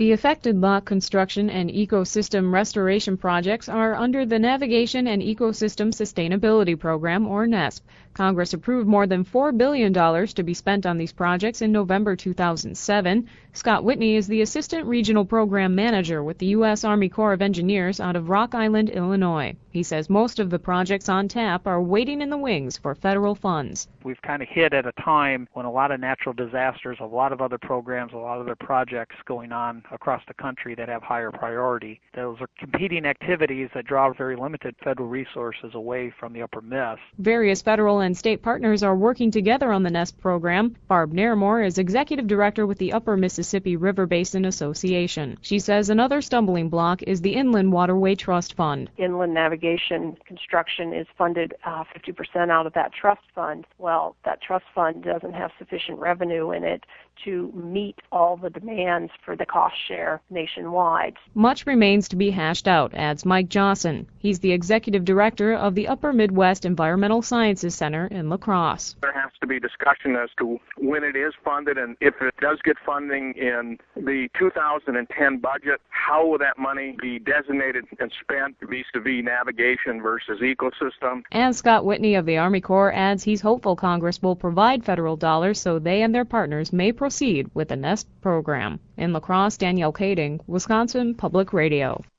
The affected lock construction and ecosystem restoration projects are under the Navigation and Ecosystem Sustainability Program, or NESP. Congress approved more than $4 billion to be spent on these projects in November 2007. Scott Whitney is the Assistant Regional Program Manager with the U.S. Army Corps of Engineers out of Rock Island, Illinois. He says most of the projects on tap are waiting in the wings for federal funds. We've kind of hit at a time when a lot of natural disasters, a lot of other programs, a lot of other projects going on across the country that have higher priority. Those are competing activities that draw very limited federal resources away from the upper Miss. Various federal and state partners are working together on the NESP program. Barb Nairmore is Executive Director with the Upper Mississippi River Basin Association. She says another stumbling block is the Inland Waterway Trust Fund. Inland navigation construction is funded 50% out of that trust fund. Well, that trust fund doesn't have sufficient revenue in it to meet all the demands for the cost share nationwide. Much remains to be hashed out, adds Mike Johnson. He's the Executive Director of the Upper Midwest Environmental Sciences Center in La Crosse. There has to be discussion as to when it is funded, and if it does get funding in the 2010 budget, how will that money be designated and spent vis-a-vis navigation versus ecosystem? And Scott Whitney of the Army Corps adds he's hopeful Congress will provide federal dollars so they and their partners may proceed with the NESP program. In La Crosse, Danielle Kading, Wisconsin Public Radio.